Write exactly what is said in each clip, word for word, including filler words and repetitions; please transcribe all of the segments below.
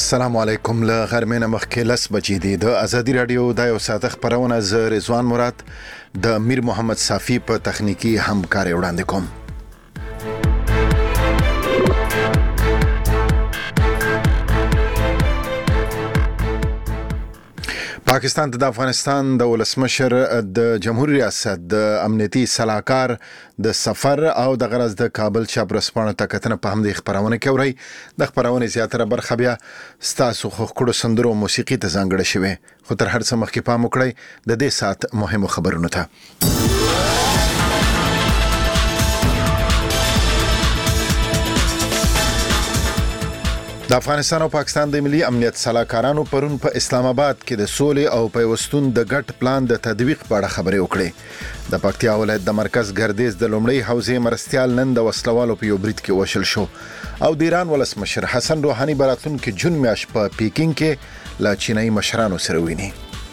السلام علیکم. له غرمې نه مخکې لس بجې دي. د ازادي رادیو د یو ساعت خبرونه ز رضوان مراد د میر محمد صافی په تخنیکی همکاري وړاندې کوم. پاکستان د افغانستان د ولسمشر د جمهوریت ریاست د امنیتي صلاحکار د سفر او د غرض د کابل چاپرسپانه تکتنه په همدې خبرونه کې اوري. د خبرونه زیاتره برخه بیا ستاسو خو کړو سندرو موسیقي ته ځانګړې شوی، خو تر هر څه مخکې پام وکړئ د دې سات مهمو خبرونو ته. د افغانستان او پاکستان د ملي امنیت صلاحکارانو پرون په اسلام آباد کې د سولې او پیوستون د ګډ پلان د تطبیق په اړه خبرې وکړې. د پکتیا ولایت د مرکز ګردیز د لومړی حوزې مرستيال نن د وسلوالو په یو برید کې وشل شو او د ایران ولسمشر حسن روحاني براتون کې جون میاش په پیکینګ کې لا چینایي مشرانو سره ویني.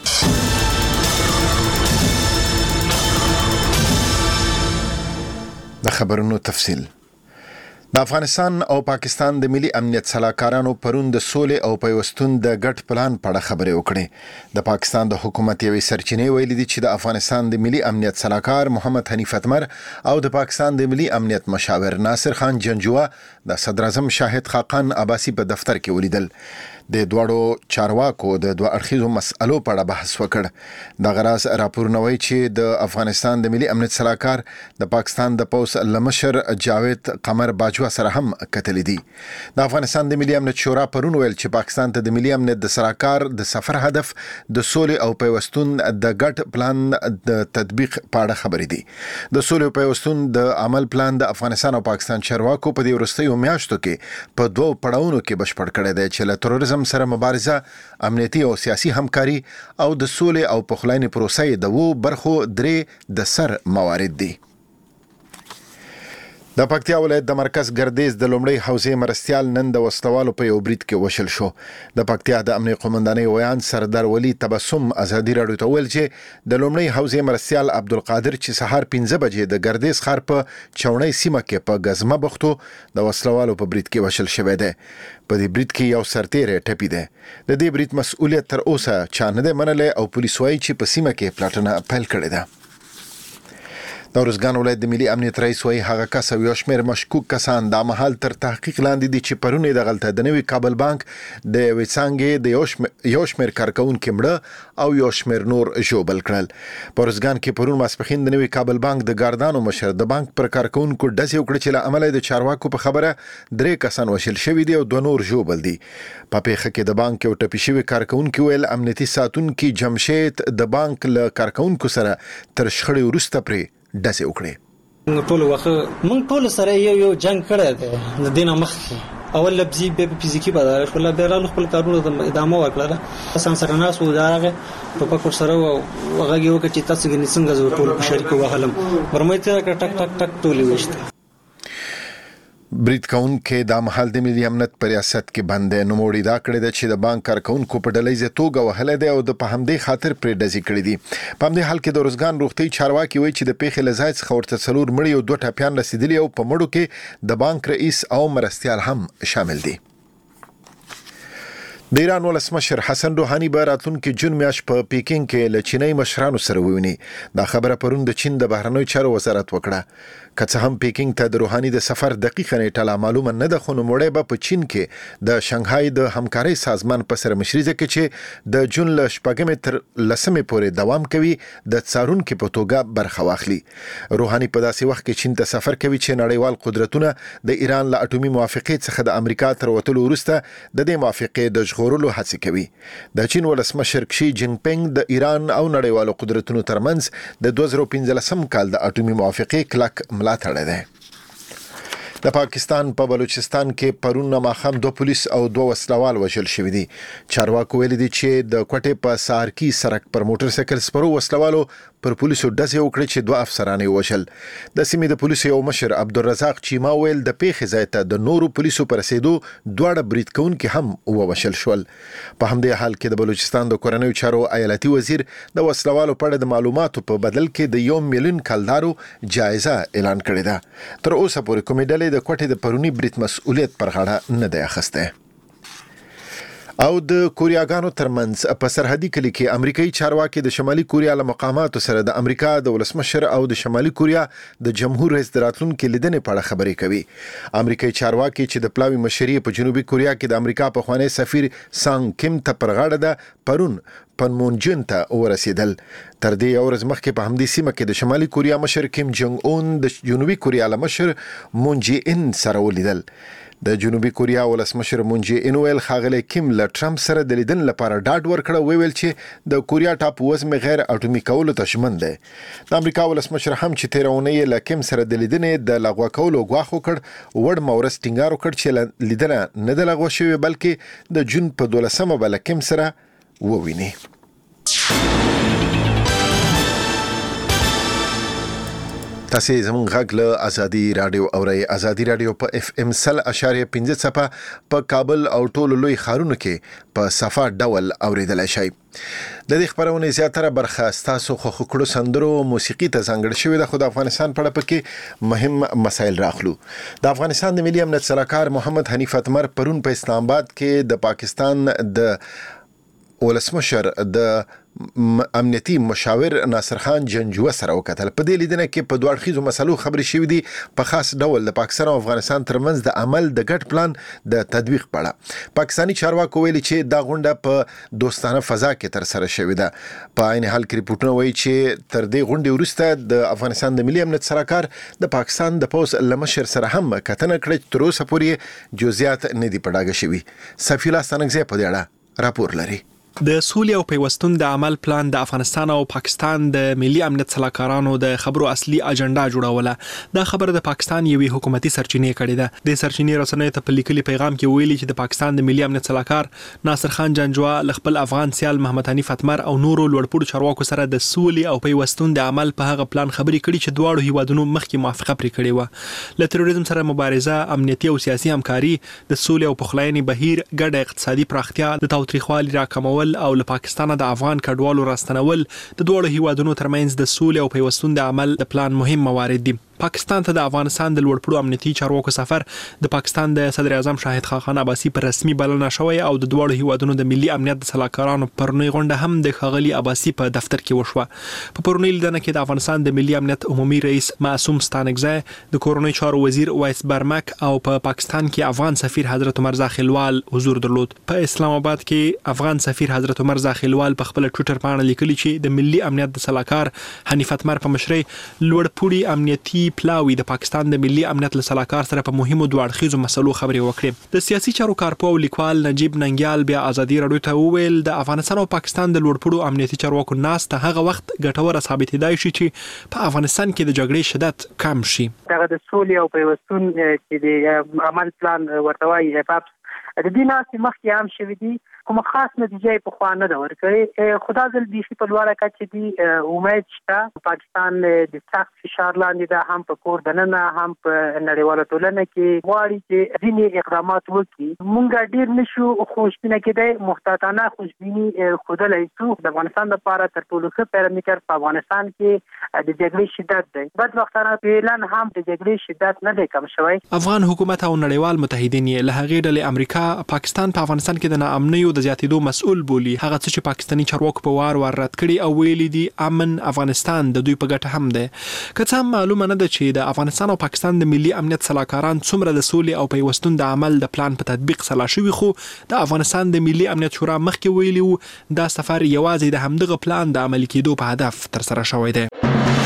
د خبرونو تفصیل. د افغانستان او پاکستان د ملي امنیت صلاحکارانو پرون د سولې او پیوستون د ګډ پلان په اړه خبرې وکړې. د پاکستان د حکومت یوې سرچینې ویلي دي چې د افغانستان د ملي امنیت صلاحکار محمد حنیف اتمر او د پاکستان د ملي امنیت مشاور ناصر خان جنجوا د صدر اعظم شاهد خاقان عباسي په دفتر کې ولیدل. د دوړو چارواکو د دوه اړخیزو مسألو په اړه بحث وکړ. د غراس راپورونه وایي چې د افغانستان د ملي امنیت صلاحکار د پاکستان د پوس لمشر جاوید قمر باجوا سره هم کتلې دي. د افغانستان د ملي امنیت شورا پرون ویل چې پاکستان ته د ملي امنیت د صلاحکار د سفر هدف د سولې او پیوستون د ګډ پلان د تطبیق په اړه خبرې دي. د سولې او پیوستون د عمل پلان د افغانستان او پاکستان چارواکو په دې وروستیو میاشتو کې په دوه پړاوونو کې بشپړ کړی دی چې له تروریزم سره مبارزه، امنیتي او سیاسي همکاري او د سولې او پخلاینې پروسې د وو برخو درې د سر موارد دي. د پکتیا ولایت د مرکز ګردیز د لومړی حوزې مرستيال نن د وسلوالو په یو برید کې وشل شو. د پکتیا د امنیت قومندانۍ ویان سردار ولی تبسم ازادي راډیو ته ویل چې د لومړی حوزې مرستيال عبدالقادر چې سهار پنځه بجې د ګردیز ښار په چونۍ سیمه کې په غزمه بختو د وسلوالو په برید کې وشل شوی دی. په دې برید کې یو سرتیری ټپي دی. د دې برید مسؤلیت تر اوسه چا نه دی منلی او پولیس وایي چې په سیمه کې پلاټونه پیل کړې ده. د ارزګان ولایت د ملي امنیت رئیس وایي هغه کس او یو شمېر مشکوک کسان د مهال تر تحقیق لاندې دي چې پرون د غلطه د نوي کابل بانک د وڅانګې د یو شمېر کارکونکو مړه او یو شمېر نور ژوبل کړل. په ارزګان کې پرون ماسپښین د نوي کابل بانک د ګاردانو مشر د بانک پر کارکونکو ډزې وکړې چې له امله د چارواکو په خبره درې کسان وشل شوي دي او دوه نور ژوبل دي. په پیښه کې د بانک یو ټپي شوی کارکونکو ویل امنیتي ساتونکو جمشید د بانک له کارکونکو سره تر شخړې وروسته پرې داسې وکړي. ټول وخت موږ ټول سره یو یو جنگ کړی دی د دینه مخکې اول لفظي به فزیکی بدل خپل بیرال خپل کارونه ادامه وکړه. سان سره ناس و داغه ټوپک سره وغه یو چې تاسو غني څنګه زو ټول شریک وهلم ورمایته ټک ټک ټک ټول وشته. برید کون کې د محل د ملي امنیت پر ریاست کې باندې نوموړي دا کړی دی چې د بانک کارکونکو په ډلې توګه وهله دی او د په همدې خاطر پر ډزې کړې دي. په همدې حال کې د روزګان روغتي چارواکي وایي چې د پیښې لزایت څخه ورته څلور مړي او دوه ټاپیان رسیدلي او په مړو کې د بانک رئیس او مرستيال هم شامل دي. د ایران ولسمشر حسن روحاني براتونکو جون میاش په پیکینګ کې له چینایي مشرانو سره وویني. دا خبره پرون د چین د بهرنیو چارو وزارت وکړه. که څه هم پیکینګ ته د روحاني د سفر دقیقه نیټه لا معلومه نه ده، خو نوموړی به په چین کې د شنغهای د همکارۍ سازمان په سر مشري ځکه چې د جون له شپږمې تر لسمې پورې دوام کوي د څارونکو په توګه برخه واخلي. روحاني په داسې وخت کې چین ته سفر کوي چې نړیوال قدرتونه د ایران له اټومي موافقې څخه د امریکا تر وتلو وروسته د دې موافقې د ژغورلو هڅې کوي. د چین ولسمشر شي جین پینګ د ایران او نړیوالو قدرتونو ترمنځ د دوه زره پنځلسم کال د اټومي موافقې کلک ملاتړ دی. د پاکستان په بلوچستان کې پرون ماخام دو پولیس او دو وسلوال وژل شوي دي. چارواکو ویلي دي چې د کوټې په سارکی سرک پر موټر سایکل سپرو وسلوالو پر پولیسو ډزې وکړې چې دوه افسران یې وژل. د سیمې د پولیسو یو مشر عبدالرزاق چیما ویل د پیښې ځای ته د نورو پولیسو پر رسیدو دواړه برید کوونکي هم ووژل شول. په همدې حال کې د بلوچستان د کورنیو چارو ایالتي وزیر د وسلوالو په اړه د معلوماتو په بدل کې د یو میلیون کلدارو جایزه اعلان کړې ده. تر اوسه پورې کومې ډلې د کوټې د پرونی برید مسؤلیت پر غاړه نه دی اخیستی. او د کوریاګانو ترمنځ په سرحدي کلی کې امریکایي چارواکي د شمالي کوریا له مقاماتو سره د امریکا د ولسمشر او د شمالي کوریا د جمهور رئیس راتلونکو لیدنې په اړه خبرې کوي. امریکایي چارواکي چې د پلاوي مشري په جنوبي کوریا کې د امریکا په خوانی سفیر سانګ کیم ته پر غاړه ده پرون پنمونجن ته ورسېدل. تر دې یو ورځ مخکې په همدې سیمه کې د شمالي کوریا مشر کیم جونګ اون د جنوبي کوریا له مشر مون جی ان سره ولیدل. د جنوبي کوریا ولسمشر مون جی ان ویل ښاغلی کیم له ټرمپ سره د لیدن لپاره ډاډ ورکړ، ویل چې د کوریا ټاپو وزمې غیر اټومي کولو ته ژمن دی. د امریکا ولسمشر هم چې تېره اونۍ له کیم سره د لیدنې د لغوه کولو ګواښ وکړ، وړ مورس ټینګار وکړ چې لیدنه نه ده لغوه شوې بلکې د جون په دولسمه به له کیم سره وویني. تاسو زموږ غږ له ازادي رادیو اورئ. ازادي رادیو په اف ام سل اشاریه پنځه څپه په کابل او ټولو لوی ښارونو کې په صفا ډول اوریدلای شئ. د دې خبرونه زیاتره برخه تاسو خو خکړو سندرو موسیقي ته ځانګړې شوې ده، خو د افغانستان په اړه پکې مهم مسایل راخلو. د افغانستان د ملي امنیت سلاکار محمد حنیف اتمر پرون په اسلام آباد کې د پاکستان د ولسمشر د امنیتي مشاور ناصر خان جنجوه سره وکتل. په دې لیدنه کې په دوه اړخیزو مسلو خبرې شوې دي، په خاص ډول د پاکستان او افغانستان ترمنځ د عمل د ګډ پلان د تطبیق په اړه. پاکستاني چارواکو ویلي چې دا غونډه په دوستانه فضا کې تر سره شوې ده. په عین حال کې ریپورتونه وایي چې تر دې غونډې وروسته د افغانستان د ملي امنیت سلاکار د پاکستان د پوز لمشر سره هم کتنه کړې، تر اوسه پورې جزئیات نه دي په ډاګه شوي. صفی الله ستانکزی په دې اړه راپور لري. د سولې او پیوستون د عمل پلان د افغانستان او پاکستان د ملي امنیت سلاکارانو د خبرو اصلي اجنډا جوړوله. دا خبره د پاکستان یوې حکومتي سرچینې کړې ده. د سرچینې رسنیو ته په لیکلي پیغام کې ویلي چې د پاکستان د ملي امنیت سلاکار ناصر خان جنجوه له خپل افغان سیال محمد حنیف اتمر او نورو لوړپوړو چارواکو سره د سولې او پیوستون د عمل په هغه پلان خبرې کړي چې دواړو هیوادونو مخکې موافقه پرې کړې و. له تروریزم سره مبارزه، امنیتي او سیاسي همکاري، د سولې او پخلاینې بهیر، ګډه اقتصادي پراختیا، د تاوتریخوالي راکمول او له پاکستان د افغان کډوالو راستنول د دوه هیوادونو ترمنځ د سولې او پیوستون د عمل د پلان مهم موارد دي. پاکستان ته د افغانستان د لوړپوړو امنیتي چارواکو سفر د پاکستان د صدر اعظم شاهد خاقان عباسي پر رسمي بلنه شوی او د دوه هیوادونو د ملي امنیت د سلاکارانو پرونی غونډه هم د خاغلی عباسي په دفتر کې وشوه. په پرونی لیدنه کې د افغانستان د ملي امنیت عمومي رئیس معصوم ستانکزی، د کورنۍ چارو وزیر وایس برمک او په پا پاکستان کې افغان سفیر حضرت عمر زاخیلوال حضور درلود. په اسلام آباد کې افغان سفیر حضرت عمر زاخیلوال په خپل ټوئیټر باندې لیکلي چې د ملي امنیت د سلاکار حنیف اتمر په مشرۍ لوړپوړي امنیتي پلاوی د پاکستان د ملي امنیت له سلاکار سره په مهمو دوه اړخیزو مسلو خبرې وکړې. د سیاسي چارو کارپو او لیکوال نجیب ننګیال بیا ازادي رادیو ته وویل د افغانستان او پاکستان د لوړپوړو امنیتي چارواکو ناسته هغه وخت ګټوره ثابتېدای شي چې په افغانستان کې د جګړې شدت کم شي. دغه د سولې او پیوستون چې د عمل پلان ورته وایي افاپس د دې ناستې مخکې هم شوي دي، کوم خاص نتیجه په خوا نه ده ورکړې. خدا ځل بیخي په لوړه کچه دي امید شته. پاکستان د سخت فشار لاندې ده، هم په کور دننه هم په نړیواله ټولنه کې غواړي چې ځینې اقدامات وکړي. مونږ ډېر نشو خوشبینه کېدای، محتاطانه خوشبیني ښودلی شو. د افغانستان لپاره تر ټولو ښه پیرامیټر په افغانستان کې د جګړې شدت دی. بدبختانه فعلا هم د جګړې شدت نه دی کم شوی. افغان حکومت او نړیوال متحدین یې له هغې ډلې امریکا پاکستان په افغانستان کې د ناامنیو د زیاتېدو مسؤل بولي. هغه څه چې پاکستاني چارواکو په وار وار رد کړي او ویلي دي امن افغانستان د دوی په ګټه هم دی. که څه هم معلومه نه ده چې د افغانستان او پاکستان د ملي امنیت سلاکاران څومره د سولې او پیوستون د عمل د پلان په تطبیق سلا شوي، خو د افغانستان د ملي امنیت شورا مخکې ویلي وو دا سفر یوازې د همدغه پلان د عملي کېدو په هدف ترسره شوی دی.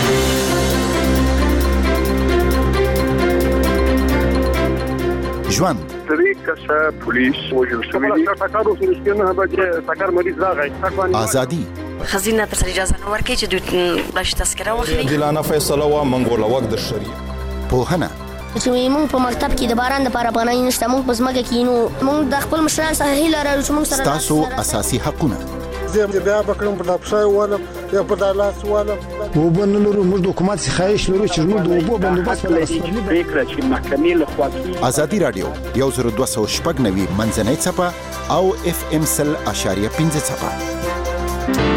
ژوند درې کسه پولیس وژل شوي دي. ټاکارو سره نه به ټاکار مریض راغی. ازادي خزینه تر اجازه نه ورکړي چې دوی بلش تذکره واخلي. دلانه فیصله وا منګول وخت د شریعت پوهنه چې موږ په مکتب کې د باران لپاره پناه نشته، موږ په ځمکه کې نو موږ د خپل مشران سره هیله لرو چې موږ سره تاسو اساسي حقونه زم بیا بکرم په لپسای ولم یا په دالاس ولم وبن لرو موږ د حکومت څخه خواهش لرو چې موږ د وبو بندوبست په لاسه پریکړه چې محکمې له خوا ازادي رادیو یو زر دوه سوه شپږ نوي منځنۍ څپه او اف ام سل اشاریه پنځه څپه.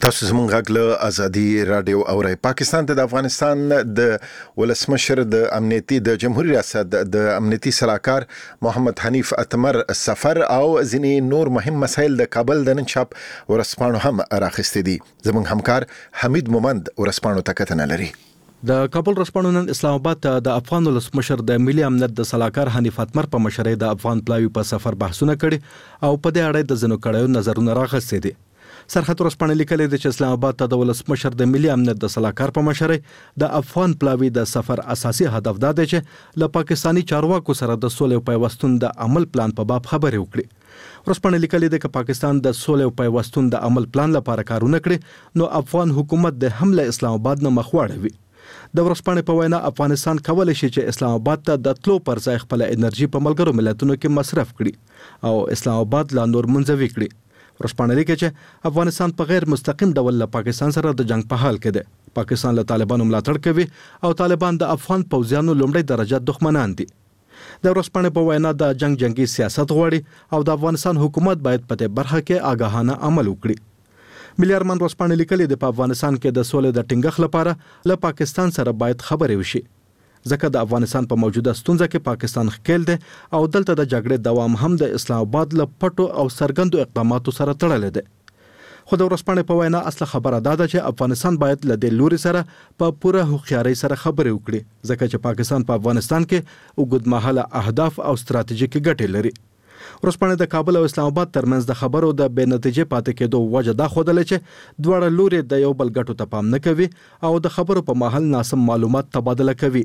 تاسو زموږ غږ له ازادي رادیو اورئ. پاکستان ته د افغانستان د ولسمشر د امنیتي د جمهوریت ریاست د امنیتي صلاحکار محمد حنیف اتمر سفر او ځینې نور مهم مسایل د کابل د نن شپ ورسپانو هم راخستې دي. زموږ همکار حمید مومند ورسپانو ته کتنه لري. د کابل ورسپانو نن اسلام آباد ته د افغان ولسمشر د ملي امنیت د صلاحکار حنیف اتمر په مشرۍ د افغان پلاوی په سفر بحثونه کړي او په دې اړه د ځینو کړهو نظرونه راغستې دي. سرحد ورسپانه لیکلي د اسلام آباد ته د ولسمشر د ملي امنیت د صلاحکار په مشرۍ د افغان پلاوی د سفر اساسي هدف دا دی چې له پاکستانی چارواکو سره د سولې او پیوستون د عمل پلان په باب خبرې وکړي. ورسپانه لیکلي د پاکستان د سولې او پیوستون د عمل پلان لپاره کارونه کړي نو افغان حکومت د حمله اسلام آباد نه مخ واړوي. د ورسپانه په وینا افغانستان کولای شي چې اسلام آباد ته د تلو پر ځای خپل انرژي په ملګرو ملتونو کې مصرف کړي او اسلام آباد لا نور منځوي کړي. ورسپانه لیکي چې افغانستان په غیر مستقیم ډول له پاکستان سره د جنگ په حال کې دی. پاکستان له طالبانو ملاتړ کوي او طالبان د افغان پوځیانو لومړی درجه دښمنان دي. د ورسپانه په وینا د جنگ جنگي سیاست غواړي او د افغانستان حکومت باید په دې برخه کې آگاهانه عمل وکړي. ملي ارمان ورسپانه لیکلي د افغانستان کې د سولې د ټینګښت لپاره له پاکستان سره باید خبرې وشي ځکه د افغانستان په موجوده ستونزه کې پاکستان ښکیل دی او دلته د جګړې دوام هم د اسلام آباد له پټو او څرګندو اقداماتو سره تړلی دی. خو د ورسپانه په وینا اصله خبره دا ده چې افغانستان باید له دې لوري سره په پوره هوښیارۍ سره خبرې وکړي ځکه چې پاکستان په افغانستان کې اوږدمهاله اهداف او ستراتیژیکي ګټې لري. ورسپانه د کابل او اسلام آباد ترمنځ د خبرو د بې نتیجې پاتې کېدو وجه دا ښودله چې دواړه لوري د یو بل ګټو ته پام نه کوي او د خبرو په مهال ناسم معلومات تبادله کوي.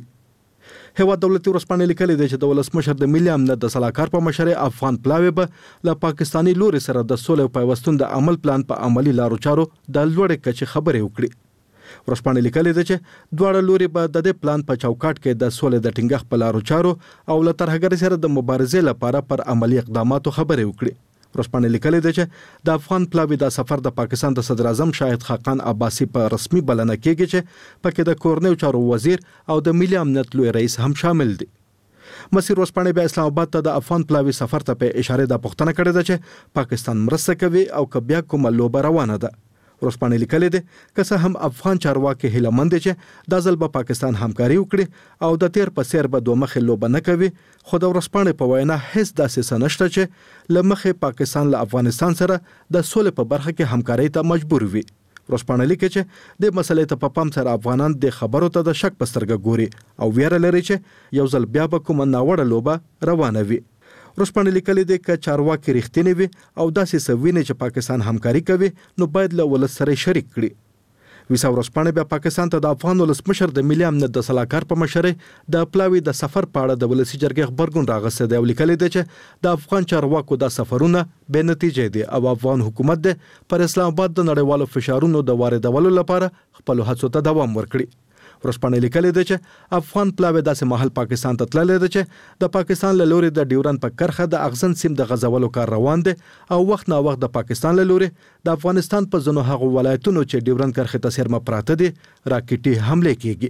هیواد دولتي ورسپانه لیکلي دی چې د ولسمشر د ملي امنیت د صلاحکار په مشرۍ افغان پلاوی به له پاکستانی لوري سره د سولې او پیوستون د عمل پلان په عملی لارو چارو د لوړې کچې خبرې وکړي. ورسپانه لیکلي دی چې دواړه لوري به د دې پلان په چوکاټ کې د سولې د ټینګښت په لارو چارو او له ترهګرۍ سره د مبارزې لپاره پر عملی اقداماتو خبرې وکړي. ورسپانه لیکلي دی چې د افغان پلاوی د سفر د پاکستان د صدر اعظم شاهد خاقان عباسي په رسمي بلنه کېږي چې پکې د کورنیو چارو وزیر او د ملي امنیت لوی رئیس هم شامل دي. مسیر ورسپانه بیا اسلام آباد ته د افغان پلاوی سفر ته په اشاره د پښتنه کړې ده چې پاکستان مرسته کوي او که بیا کومه لوبه روانه ده. ورسپانه لیکلي دی که څه هم افغان چارواکي هیله مند دي چې دا ځل به پاکستان همکاري وکړي او د تیر په څیر به دوه مخې لوبه نه کوي خو د ورسپانه په وینا هیڅ داسې څه نشته چې له مخې پاکستان له افغانستان سره د سولې په برخه کې همکاري ته مجبور وي. ورسپانه لیکي چې د مسلې ته په پام سره افغانان د خبرو ته د شک په سترګه ګوري او ویره لري چې یو ځل بیا به کومه ناوړه لوبه روانه وي. ورسپانه لیکلي دی که چارواکي رښتینی وي او داسې څه ویني چې پاکستان همکاري کوي نو باید له ولس سره شریک کړي. ویسا ورسپانه بیا پاکستان ته د افغان ولسمشر د ملي امنیت د صلاحکار په مشرۍ د پلاوی د سفر په اړه د ولسي جرګې خبرګون راغسته دی او لیکلي دی چې د افغان چارواکو د سفرونه بې نتیجې دي او افغان حکومت د پر اسلام آباد د نړیوالو فشارونو د واردولو لپاره خپل هڅو ته دوام ورکړي. ورسپانه لیکلي دی چې افغان پلاوی داسې مهال پاکستان ته تللی دی چې د پاکستان له لوري د ډیورند په کرښه د اغزن سیم د غځولو کار روان دی او وخت نا وخت د پاکستان له لوري د افغانستان په ځینو هغو ولایتونو چې ډیورند کرښې ته څیرمه پراته دي راکټي حملې کیږي.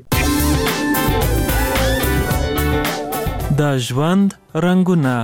د ژوند رنګونه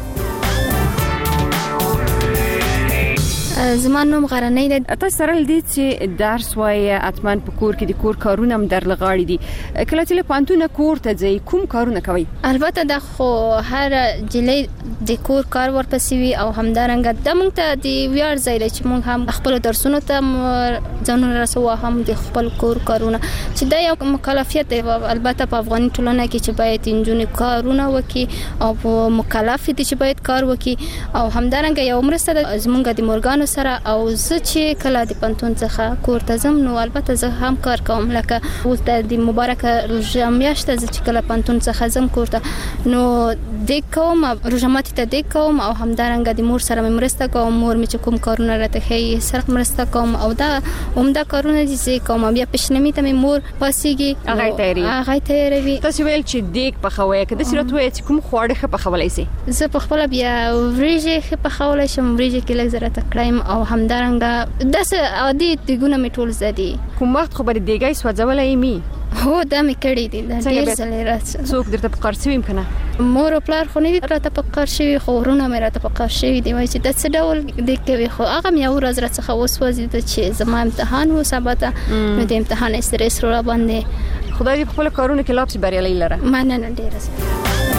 زما نوم غرنۍ ده. تاسو سره لدې چې درس وایي اتمن په کور کې د کور کارونه هم در لغاړي دي. کله چې له پانتونه کور ته ځي کوم کارونه کوي؟ البته د خو هر جلې د کور کار ورپسې وي او همدارنګه د موږ ته د ویاړ ځای دی چې موږ هم خپل درسونو ته ځانونه رسو هم د خپل کور کارونه چې دا یو مکلفیت دی. البته په افغاني ټولنه کې چې باید انجونې کارونه وکړي او په مکلف دي چې باید کار وکړي او همدارنګه یو مرسته زموږ د مورګانو سره او زه چې کله د پنتون څخه کور ته ځم نو البته زه هم کار کوم لکه اوس د مبارکه روژه میاشت زه چې کله پنتون څخه ځم کور ته نو د کوم روژه ماتي ته د کوم او همدارنګه د مور سره مرسته کوم. مور می چې کوم کارونه راته کوي سره مرسته کوم او دا عمده کارونه دي چې کوم بیا پښنمی ته مور پاسيږي هغه تیاری هغه تیاری. تاسو ویل چې دیګ په خوي کې د سرت وای چې کوم خواړه خه په خولای سي؟ زه په خپل بیا وریجې خه په خولای شم وریجې کې لږ زره تکړایم او همدارنګه داسې عادي دیګونه می ټول زدي. کوم وخت خو بر دیګای سوځولای می؟ هو دا می کړی دي دا ډیر ځله راځي. څوک درته په قرڅوي کنه؟ مور او پلار خو نه راته په قر شوی خو ورونه مې راته په قر شوی دی چې د څه ډول د کوي خو هغه مې یو ورځ راڅخه وسوځي چې زما امتحان و سبا ته نو د امتحان استرس را باندې خدای دې خپل کارونه کې لاپسې بریالي لره. مننه ډیره.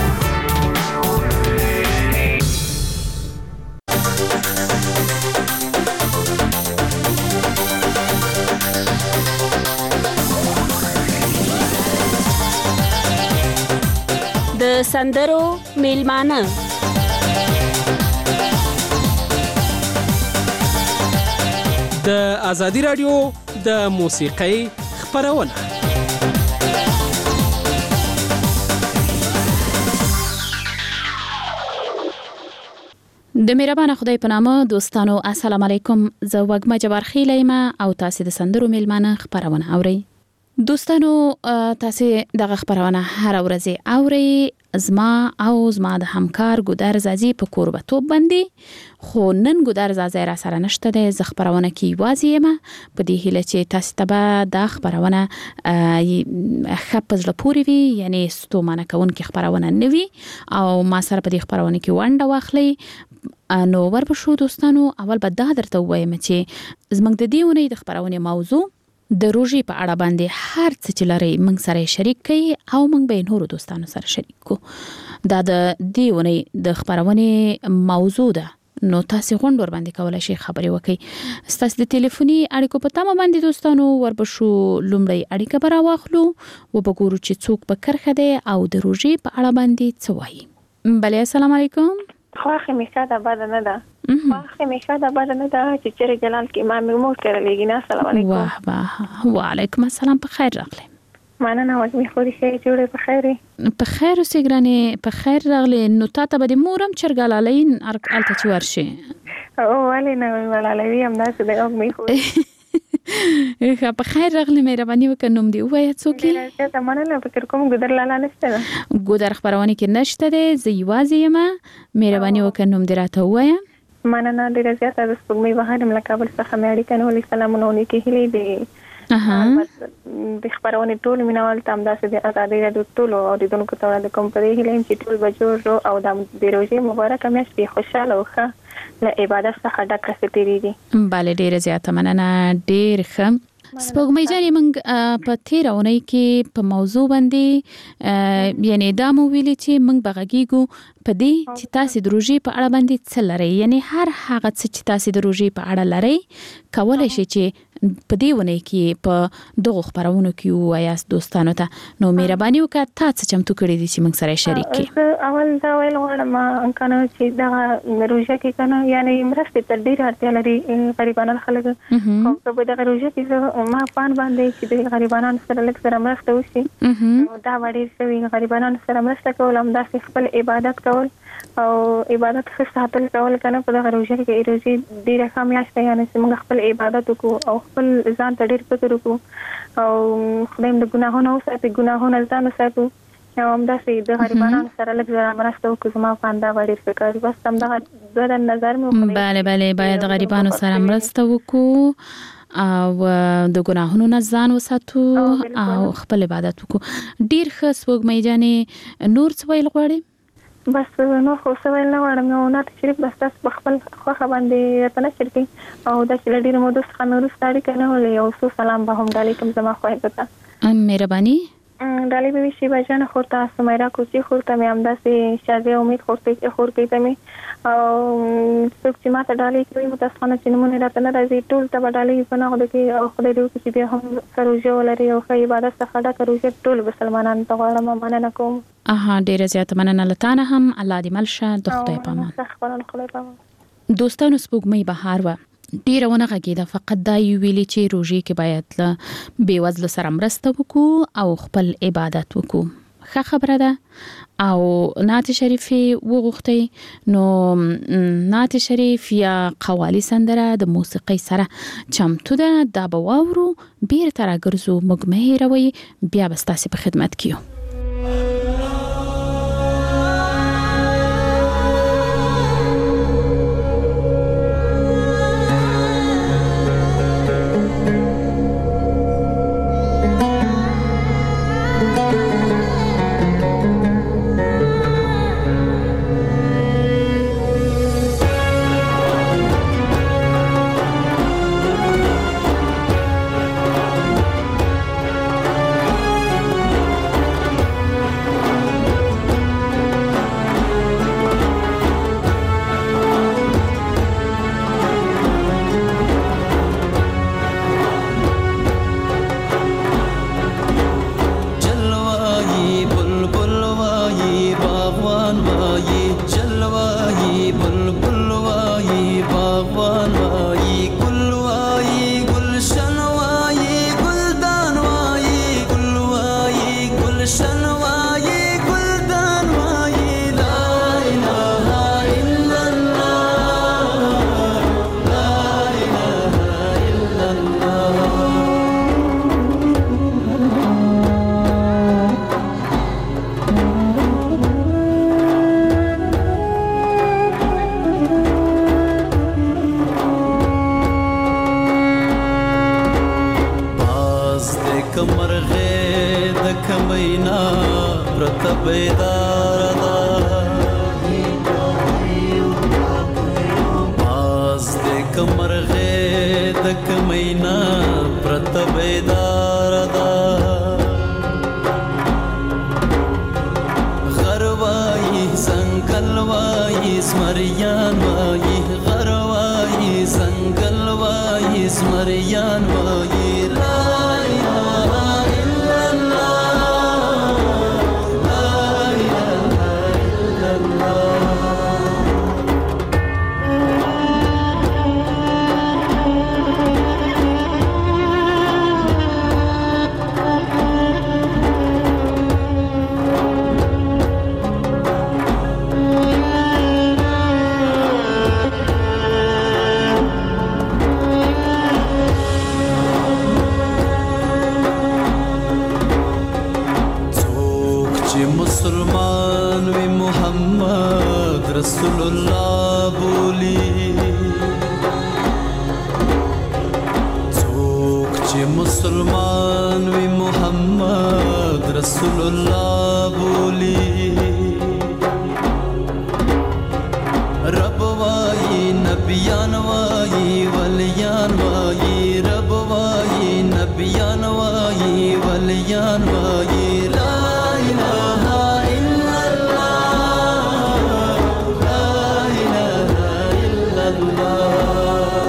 د سندرو میلمانه د ازادي رادیو د موسیقۍ خبرونه. د مهربان خدای په نامه دوستانو السلام علیکم. زه وګما جبار خیلیم او تاسو د سندرو میلمانه خبرونه اورئ. دوستانو تاسو دغه خبرونه هر ورځ اورئ. زما او زما د همکار ګودر زازي په کوربتوب باندې خو نن ګودر زازي را سره نشته د خبرونه کې وازیم په دې هیله چې تاسو ته د خبرونه خپل لپاره وي یعنی ستومانه کون کې خبرونه نوي او ما سره په دې خبرونه کې ونده واخلي. نو ورپښو دوستانو اول به دا درته وایم چې زمنګ د دې ونې د خبرونه موضوع د روژې په اړه باندې هر څه چې لري موږ سره شریک کړئ او موږ به نورو دوستانو سره شریک کو. دا د دې ونې د خبرونه موضوع ده نو تاسو غونډ ور باندې کولای شئ خبرې وکړئ. ستاسو د ټلیفوني اړیکو په تمه باندې دوستانو ورپښو لومړی اړیکه برا واخلو و به ګورو چې څوک په کرخه ده او د روژې په اړه باندې څه وایي. بله السلام علیکم. خواخه میشه دا بد نه ده. خواخه میشه دا بد نه ده چې چیرې جلال کې ما مور کړه لګینا. السلام علیکم. واه واه وعلیکم السلام. په خیر راغلی. مننه وځي خوري شي جوړه په خیر. په خیر اوسېګرانې په خیر راغلی. نو تاسو به د مورم چرګالالین الته چور شي. او ولې نه ولالوي هم داسې د اوګ می خوري. ښه په خیر راغلی. مهرباني وکړه نوم دی ووایه څوک یې. زه مننه فکر کوم ګودر لالا نشته ده. ګودر خبرونه کې نشته ده. زه یوازې یم. مهرباني وکړه نوم دې راته ووایه. مننه ډیره زیاته. د سپوږمۍ بهر له کابل څخه مې اړیکه نیولې. سلامونه ونیکې هیلې دي د خبرونه ټول مینوال تام داسې د ازادي رادیو ټول اوریدونکو ته د کوم پرې هیلې چې ټول بجوړ او د روژې مبارکه میاشت به خوشاله وخه له عبادت څخه ډکه ستېریږي. بله ډیره زیاته مننه. ډیر ښه. سپوږمۍ جانې موږ په تیره اونۍ کې په موضوع باندې یعنی دا مو ویلي چې موږ بغږیږو په دې چې تاسو د روژې په اړه باندې څه لرئ. یعنی هر هغه څه چې تاسو د روژې په اړه لرئ کولای شئ چې په دې ونې کې په دغه خبرونو کې وایاست دوستانو ته. نو مهرباني وکړه تاسو چمتو کړئ دي چې موږ سره شریک کړئ. اول دا ویل غواړم کنه چې دا روژه کې کنه یعنی مرستې ته ډیر اړتیا لري غریبانو خلک. خو په دغه روژه کې ما پان باندې چې د غریبانو سره لږ سره مرسته وشي نو دا وړي چې غریبانو سره مرسته کول هم د خپل عبادت کول او عبادت څخه ساتل کول کنه په دغه روژه کې روزي ډیره کامیاب شي. یعنی چې موږ خپل عبادت وکړو او خپل ځان ته ډیر فکر وکړو او خدای د ګناهونو ساتي ګناهونو ځان ساتو او همداسې د غریبانو سره لږ زړه مرسته وکړو. زما پاندا وړي فکر بس هم دا د نظر مې وکړي. bale bale باید غریبانو سره مرسته وکړو او د ګناهونو نه ځان وساتو او خپل عبادت وکړو. ډیر ښه سپوږمۍ جانې. نور څه ویل غواړې؟ بس نو خو څه ویل نه غواړم. نو نات شریف بس تاسو په خپل خوښه باندې راته نه شریکئ او دا چې له ډېرو مودو څخه مې وروسته اړیکه نه ولې یو څو سلام به هم ډالۍ کوم زما خویندو ته. مهرباني. ډالۍ به وي شیبه جان خور ته، سمیرا کوچي خور ته مې همداسې شازیه امید خور ته خور کوي ته مې او څوک چې ما ته ډالۍ کوي متاسفانه چې نومونه راته نه راځي ټول ته به ډالۍ په نغده کې او خدای دې وکړي چې بیا هم ښه روژه ولري او ښه عبادت څخه ډکه روژه ټول مسلمانانو ته غواړم. مننه کوم. اها ډیره زیاته مننه له تا نه هم. الله دې مل شه. د خدای په امان. دوستانو سپوږمۍ بهار و ډیره ونه غږیده. فقط دا یو ویلي چې روژې کې باید له بېوزلو سره مرسته وکړو او خپل عبادت وکړو. ښه خبره ده. او نعت شریفې وغوښتئ نو نعت شریف یا قوالی سندره د موسیقۍ سره چمتو ده. دا به واورو بیرته راګرځو. موږ مه هېروئ. بیا به ستاسې په خدمت کې یو. کمرغه د کمینا پرته بیدار ده باز د کمرغه د کمینا پرته بیدار ده غروای سنگلوای سمریان وای غروای سنگلوای سمریان وای لا اله الا الله لا اله الا الله مسلمان وی محمد رسول الله بولی څوک چې مسلمان وی محمد رسول الله بولی رب وای نبیان وای ولیان وای رب وای نبیان وای ولیان وای لا اله الا الله لا اله الا الله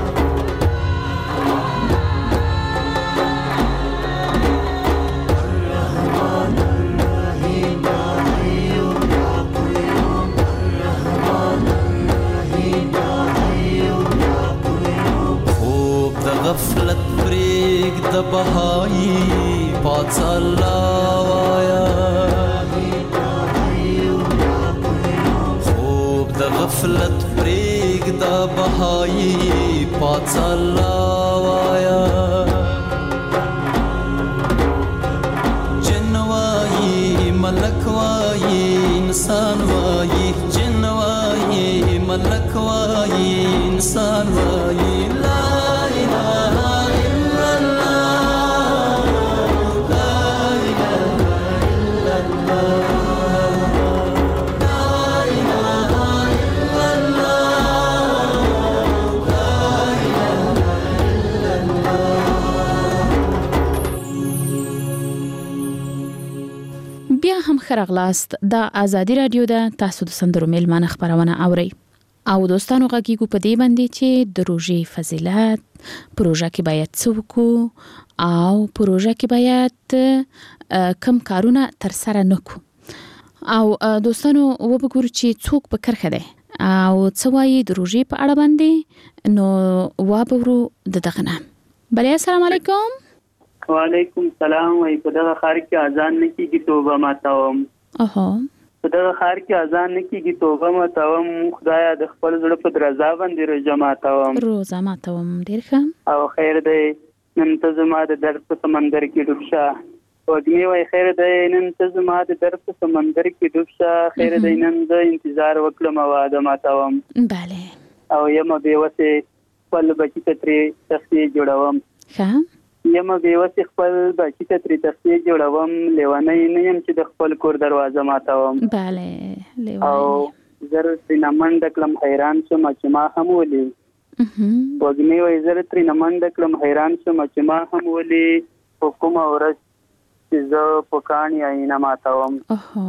الرحمن الرحیم یا حی یا قیوم الرحمن الرحیم یا حی یا قیوم خوب د غفلت پریک د بهایی پاس الله وایا خوب د غفلت پریک د بهایی پاس الله وایا جن وای ملک وای انسان وای جن وای ملک وای انسان وای لا اله الا الله لا اله الا الله لا اله الا الله لا اله الا الله بیا هم خرغلاست د ازادي رادیو د تاسو د سندرو میلمانه خبرونه اوري او دوستانو غږیږو په دې باندې چې د روژې فضیلت پروژه کې باید څوک او پروژه کې باید کم کارونه تر سره نکو او دوستانو وبګورو چې څوک په کرخه ده او څه وایي د روژې په اړه باندې نو وابورو د دغه نه بله السلام علیکم وعلیکم السلام وای په دغه خار کې اذان نه کیږي توبه ماتوم اوه په دغه خار کې اذان نه کیږي توبه ماتوم خدایا د خپل زړه په درزا باندې روزه ماتوم روزه ماتوم ډیر ښه او خیر دی نن ته زما د درد په سمندر کې ډوب شه وګنی وای خیر دی نن ته زما د درد په سمندر کې ډوب شه خیر دی نن زه انتظار وکړم واده ماتوم bale او یم به وسه خپل بچی ته ترې تختی جوړوم ښه یم به وسه خپل بچی ته ترې تختی جوړوم لیوانې نه یم چې د خپل کور دروازه ماتوم bale لیوانې او زر ترې منډه کړم حیران شوم چې ما هم ولي وګنی وای زر ترې منډه کړم حیران شوم چې ما هم ولي حکم اورس چې زه په کاڼي آینه ماتوم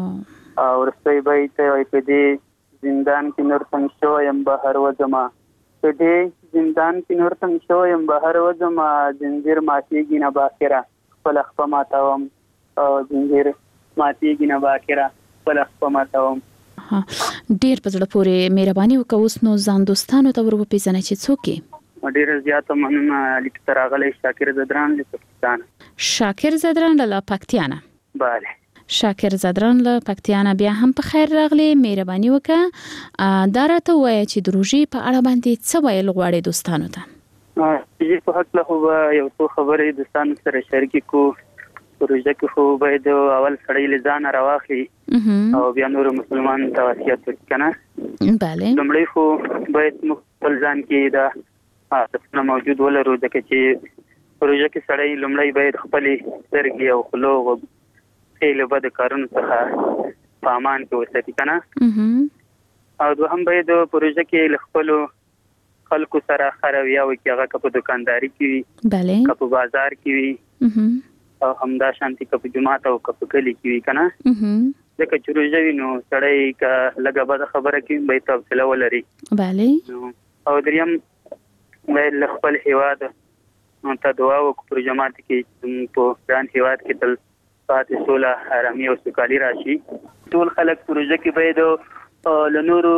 او رسوي بیت وای په دې زندان کې نور څنګه شویم بهر وځما په دې زندان کې نور څنګه شویم بهر وځما زنجیر ماتېږي نه باخره خپل خپه ماتوم او زنجیر ماتېږي نه باخره خپل خپه ماتوم ډیر په زړه پورې مهرباني وکړه اوس نو ځان دوستانو ته ور وپېژنئ چې څوک یې ډیر زیاته مننه لیک تر غلې شاکر زدران له پاکستان شاکر زدران له پاکستان bale شاکر زدران له پاکستان بیا هم په خیر راغلی مهرباني وکړه دا راته وایي چې د روژې په اړه باندې څه ویل غواړي دوستانو ته چې په حق له خو یو څو خبرې دوستانو سره شریک کو روژه کې خو باید اول سړی له ځان راواخلي او بیا نور مسلمان ته وصیت وکړي کنه bale لومړی خو باید خپل ځان کې دا څه موجود ولرو ځکه چې پروژه کې سړی لومړی باید خپل سترګې او خلو او خېل بد کارونه څخه پامان کې وساتي کنه او دوهم باید پروژه کې خپل خلکو سره خرویا او کې هغه په دکانداري کې بله په بازار کې وي او همدا شانتي په جماعت او په کلی کې وي کنه ځکه چې پروژه وینو سړی کا لګه بد خبره کې به تفصیل ولري بله او دریم باید خپل هیواد ته دعا وکړو پر جماعت کې په ځان هیواد کې تل پاتې سوله آرامي او سوکالي راشي ټول خلک پروژه کې باید له نورو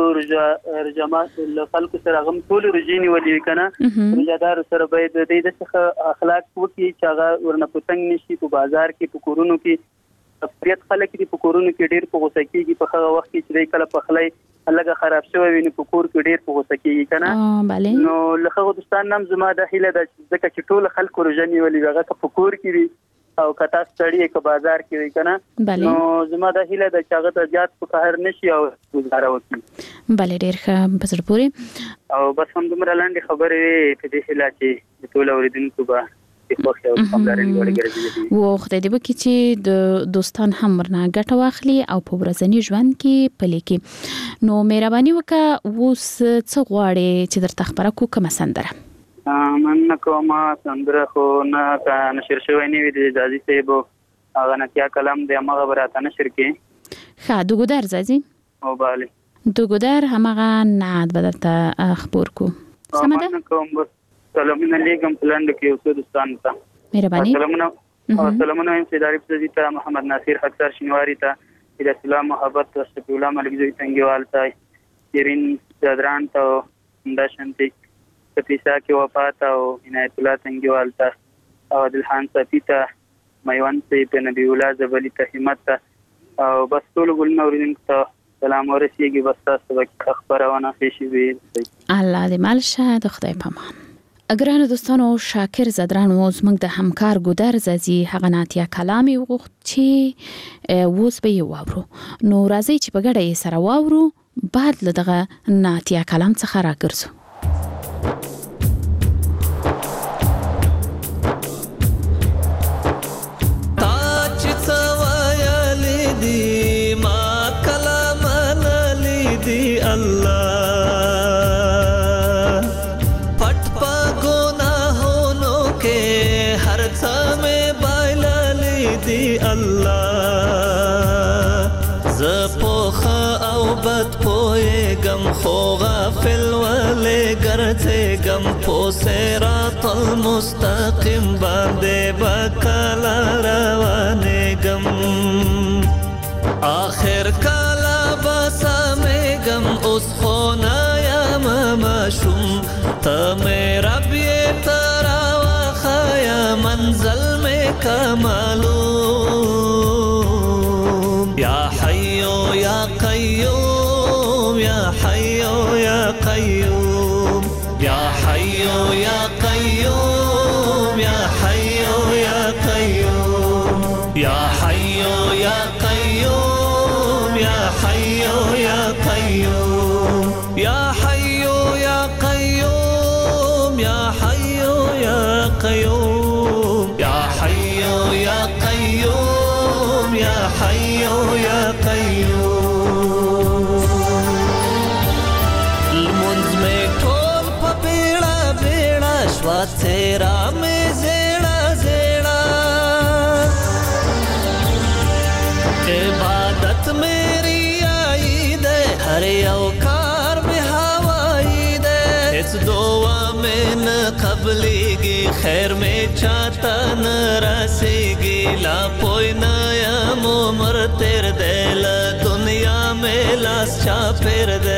جماعت له خلکو سره غم ټول رجینی ولي کنه روزادار سره باید د دې څخه اخلاق وکړي چې هغه ورنه پتنګ نشي په بازار کې په کورونو کې اکثریت خلک دي په کورونو کې ډیر په غوسه کېږي په هغه وخت کې چې کله په خلای لږه خراب شوی وي نو په کور کې ډیر په غوسه کېږي کنه نو لکه دوستان نام زما د هیله د ځکه چې ټول خلکو رجنی ولي هغه په کور کې وي او کتا ستړي په بازار کې وي کنه نو زما د هیله د چاغه ته زیات په قهر نشي او گزاره وکړي بله ډیر ښه په زړه پورې او بس هم دومره لاندې خبرې په دې هیله چې ټول اوریدونکو به خوښ او پاملرنه وړي و خدای دې وکړي چې د دوستان هم ورنه ګټه واخلي او په ورځني ژوند کې پلي کې نو مهرباني وکړه اوس څه غواړي چې درته خبره کو کومه سندره من کومه سندره خو نه نشر شوی نه وي د ځاځي صاحب هغه نه کیا کلام د هغه براته نشر کې ښه د ګودر ځاځي او bale د ګودر هغه نعت بدلته خبر کو سمه ده کوم سلامونه علیکم پلاند کې اوسه دوستان ته مهرباني سلامونه سلامونه هم سیداری پرځی ته محمد ناصر حقدار شینواری ته د اسلام محبت رسول الله ملک زوی څنګهوال ته شیرین زادران ته د شانتي کتیسا کې وفات او عنایت الله څنګهوال ته او دلحان صفی ته میوان سي په نبی الله زبلی ته همت ته او بس ټول ګلنه اوریدونکو ته سلام ورسیږي بس تاسو به خبرونه شي وي الله دې مال شه د خدای پامان اګرانه دوستانو شاکر زدران و زموږ د همکار ګودر زازي هغه ناتیا کلامي وغوښت چې ووس به یې واورو نو راځي چې په ګډه یې سره واورو بعد له دغه ناتیا کلام څخه راګرځو خو غافل ولې ګرځې غم په صراط المستقیم باندې بکلا روانې غم آخر کلا بسمې غم اوس خو نه یم مشوم ته مې رب یې ترا واخیا منزل مې کمالو یا حیو یا قیوم یا حیو یا قیوم یا حیو یا قیوم یا حیو یا قیوم یا حیو یا قیوم یا حیو یا قیوم یا حیو یا قیوم یا حیو یا قیوم یا حیو یا قیوم یا حیو یا قیوم تیرا میں زیڑا زیڑا عبادت میری آئی دے ہر اوکار میں ہوائی دے اس دعا میں نہ قبلی گی خیر میں چاہتا نہ رسی گی لا پوئی نیا مومر تیر دے لا دنیا میں لاس چا پھر دے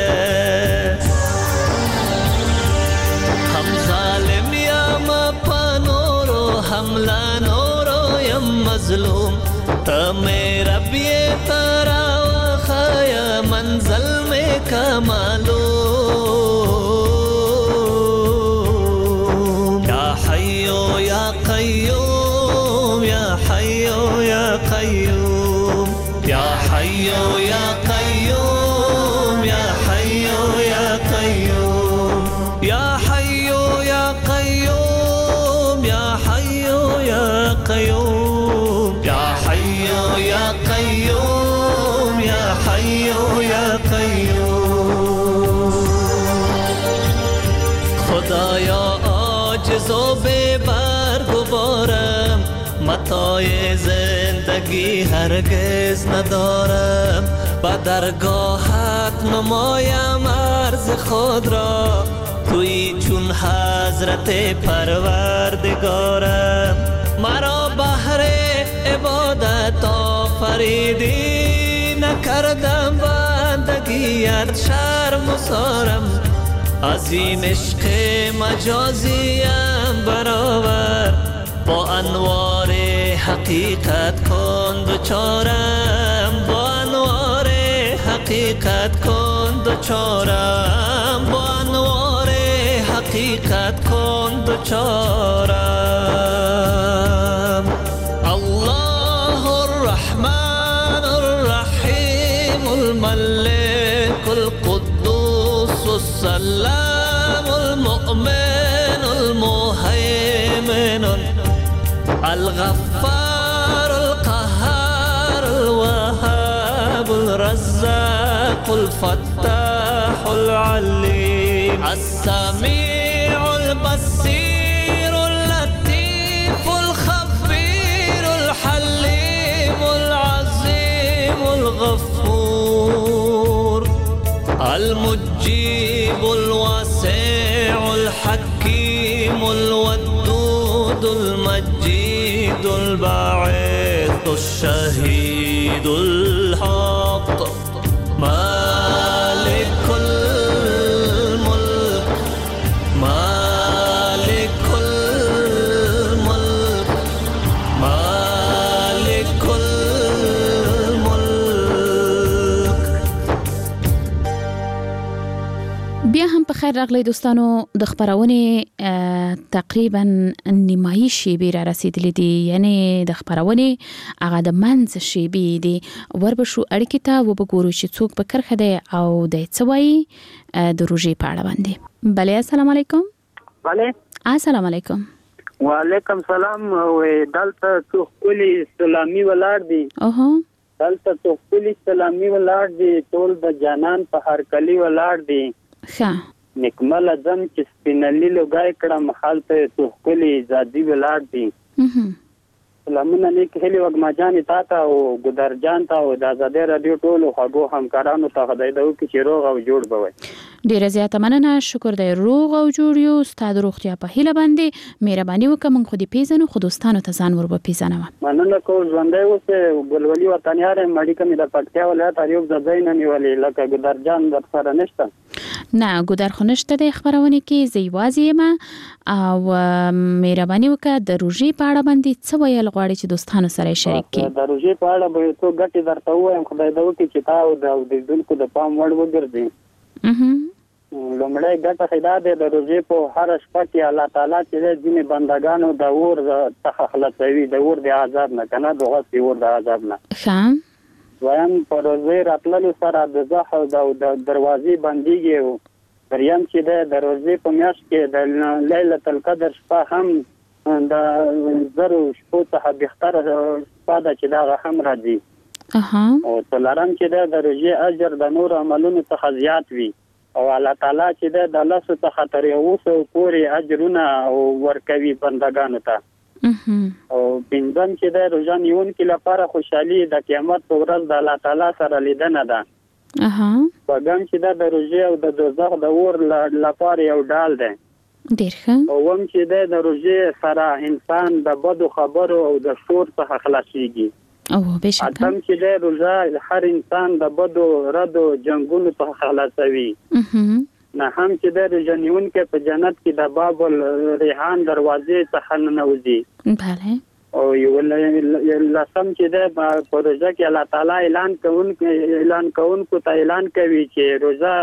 ہم ظالم حملہ نورو یم مظلوم تا میرا بیے تارا وخایا منزل میں کمالو یا حیو یا قیوم یا حیو یا قیوم یا حیو یا قیوم یا حیو یا قیوم یا حیو یا قیوم یا حیو قیوم یا حی یا قیوم یا حی یا قیوم خدایا عاجز و بے برگ و بارم متاع زندگی هرگز ندارم با درگاهت نمایم عرض خود را توی چون حضرت پروردگارم مرا بهر عبادت آفریدی نکردم بندگیت شرم و سارم از این عشق مجازیم برابر با انوار حقیقت کن دوچارم با انوار حقیقت کن دوچارم با انوار حقیقت کن دوچارم الله الرحمن الرحیم الملك القدوس السلام المؤمن المهيمن الغفار القهار الوهاب الرزاق الفتاح العليم السميع البصير اللطيف الخبير الحليم العظيم الغفور المجيب الواسع الحكيم الودود المجيد الباعث الشهيد الحق مالك الملك مالك الملك مالك الملك بیا هم په خیر راغلی دوستانو د خبرونه تقریبا نیمایي شیبې را رسیدلې دي یعنی د خبرونه هغه د منځ شیبې دي وربشو اړیکې ته وبګورو چې څوک به کرخه دی او د څوي د روزي په اړه باندې بله السلام علیکم بله السلام علیکم وعلیکم سلام دلته څوک کلی سلامي ولار دي اوه دلته څوک کلی سلامي ولار دي ټول د جانان په هر کلی ولار دي ښه نکمل ازم چې سپینلی لګای کړه محل ته توخلی زادي ولار دي سلامونه نیک هلي وګما جان تا ته او ګدر جان ته او د آزادۍ رادیو ټولو هغو همکارانو ته خدای دې وکړي چې روغ او جوړ بوي ډیره زیاته مننه شکر دی روغ او جوړ یو ستاسو روغتیا په هیله باندې مهرباني وکړئ موږ خو دې پیژنو خو دوستانو ته ځان ور به پیژنم مننه کوم ژوندۍ اوسه ګلولي وطنیار مړی کمه د پټیا ولایت اړیو د ځای نه نیولې لکه ګدر جان در سره نشته نه ګدر خو نشته د خبرونه کې زیوازی ما او مهرباني وکړه د روزي په اړه باندې څه ویل غواړي چې دوستانو سره شریک کړي د روزي په اړه به څو غټي درته وایم خدای دې وکړي چې تاسو د دونکو د پام وړ وګرځي لومړی ګټه خدا دې د روزي په هر شپه کې الله تعالی چې دې بندگانو د اور څخه خلاصوي د اور د عذاب نه کنه دغه سی اور د عذاب نه خام وایم په روزي راتللو سره د زخه د دروازې بنديږي دریم چې د روزي په میاشت کې د ليله القدر شپه هم د زرو شپو څخه بهتر شپه ده چې دا هم راځي اها او تلارم چې د روزي اجر د نور عملونو څخه زیات وي او الله تعالی چې د الله څخه تر یو څو پورې اجرونه ورکوي بندگانو ته او بنځم چې د روزان یون کې لپاره خوشحالي د قیامت په ورځ د الله تعالی سره لیدنه ده اها وګم چې د روزي او د دوزخ د اور لپاره یو ډال ده ډیر ښه او هم چې د روزي سره انسان د بدو خبرو او د شور څخه خلاصيږي او بهشکه اتم چې د روزه هر انسان د بدو ردو جنگونو څخه خلاصوي نه هم چې د جنون کې په جنت کې د باب الریحان دروازې څخه ننوځي بله او یو لسم چې د پروژه کې الله تعالی اعلان کوونکی اعلان کوونکو ته اعلان کوي چې روزه د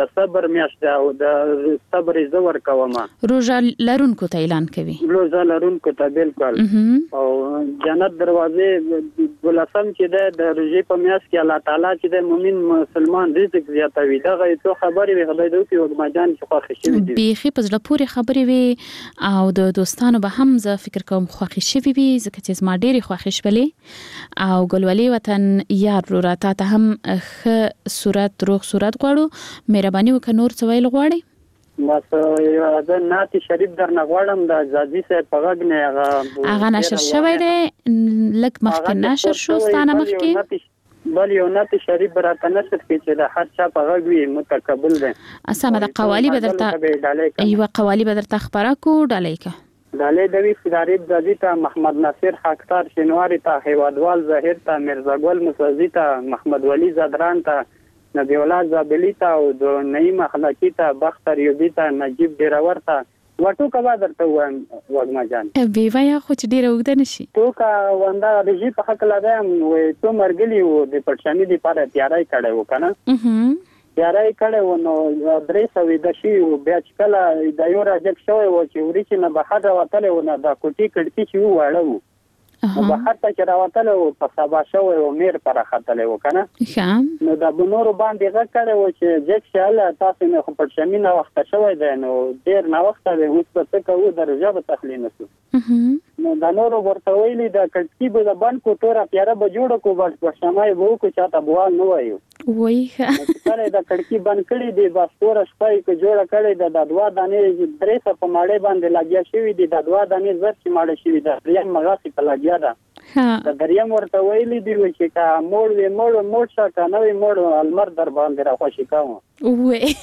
د صبر میاشت او د صبر زور کوم روزه لرونکو ته اعلان کوي روزه لرونکو ته بالکل او جنت دروازه ولسم چې د روزي په میاشت کې الله تعالی چې د مؤمن مسلمان رزق زیاتوي دغه څه خبرې وي خدای دې وکړي وګمجان چې خوښ شي دي بيخي په ځله پوری خبرې وي او د دوستانو به هم زه فکر کوم خوښ شي وي ځکه چې ما ډېری خوښ شولې او ګلولي وطن یار رو راته ته هم خ صورت روغ صورت غواړو مهرباني وکړه نور څه ویل غواړي بس دا ناتي شریف درنه غواړم د زادي صاحب په غږ نه هغه هغه نشر شوی دی لک مخکې نشر شو ستانه مخکې بل یو ناتي شریف راته نشر کې چې د هر چا په غږ وي متقبل دی اسمه د قوالی بدرته ایوه قوالی بدرته خبره کو ډالۍ کا ډالۍ د وی فدارې زادي ته محمد ناصر خاکسار شینواری ته هیوادوال ظاهر ته مرزا ګل مسعودی ته محمد ولی زدران ته نبی الله زابلی ته او د نعیم اخلاقی ته بختر یوبی ته نجیب ډیراور ته وټو کبا درته وایم وګما جان بي وای خو چې ډیره وګد نشي تو کا وندا د جی په حق لادم وې تو مرګلی وو د پښانی دی پاره تیارای کړه و کنه اه تیارای کړه و نو درې سوي د شی او بیا چې کله د یو راځک شوی و چې ورې چې نه بهر وتل و نه د کوټی کړتی چې واړو نو بهر ته چې راوتل او په سبا شوی او میر پر خاتل و کنه خام نو د بنور باندې غږ کړه و چې جک شاله تاسو نه خو پښمی نه وخت شوی دی نو ډیر نه وخت دی اوس په څه درجه به تخلین نسو نو د نور ورته ویلي د کټکی به د باندې کو تور پیاره به جوړ کو بس پښمای وو کو چاته بوال نه وایو وای کله د کټکی بند کړي دی بس تور شپای کو جوړ کړي د دوا دانې درې څه په ماړې باندې لګیا شوی دی د دوا دانې زر چې ماړې شوی دی یم مغاسي په لګیا ده د دریم ورته ویلي دی چې کا موړ وی موړ موړ څه کا نوې موړ المر در باندې را خوشی کوم وای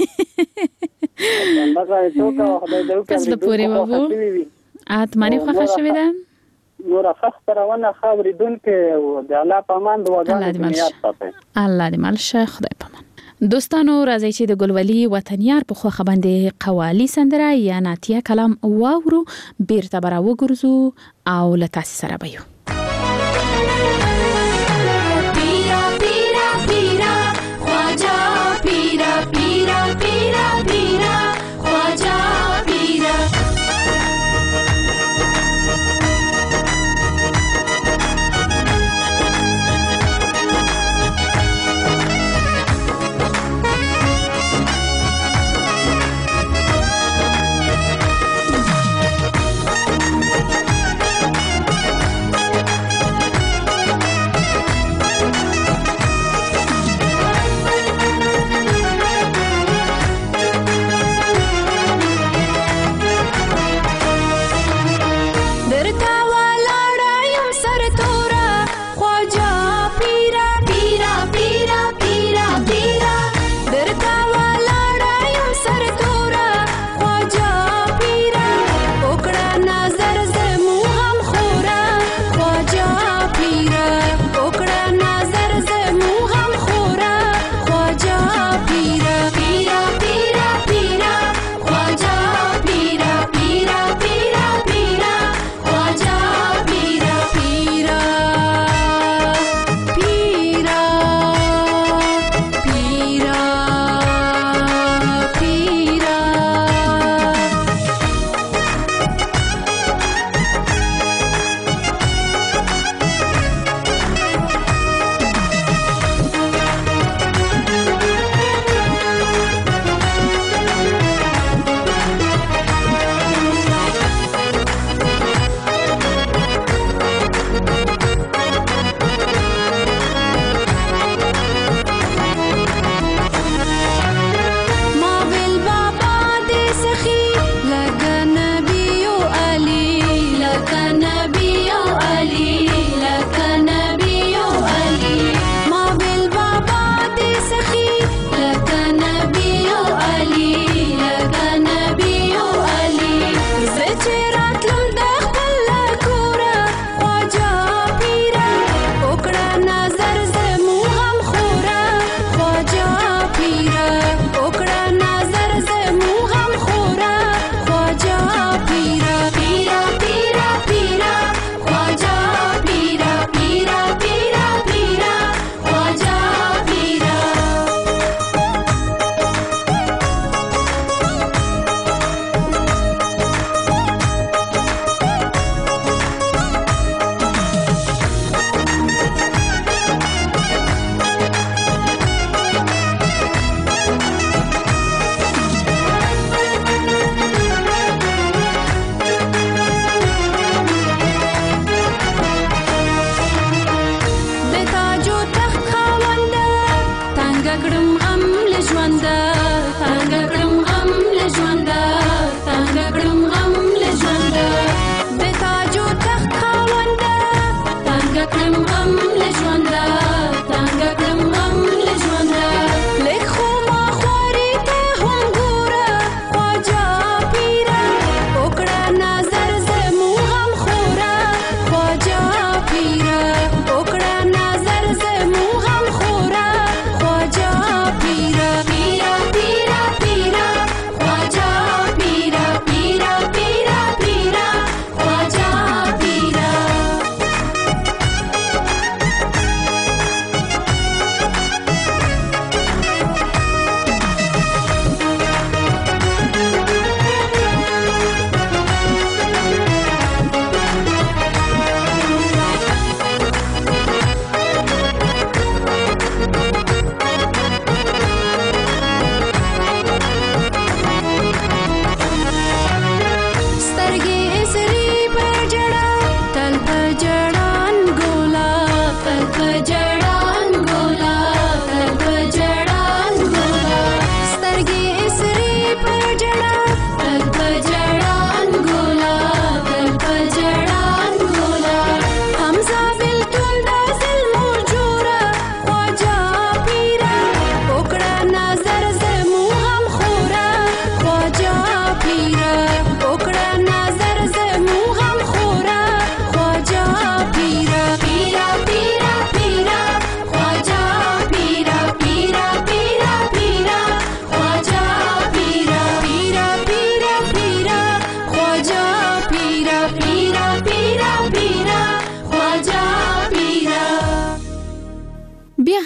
هغه څه کا خدای دې وکړي کله پوره وو اتمنه خوښ شوی ده نور خخ روانه خاورې دونکو د الله پامان د وګړو یاد ساتي الله دې مال شه خدای پامان دوستانو راځي چې د ګلولي وطنیار په خو باندې قوالی سندره یا ناتیه کلام واورو بیرته برا وګرځو او لته سره بيو پیرا پیرا پیرا خواجا پیرا پیرا پیرا پیرا خواجا پیرا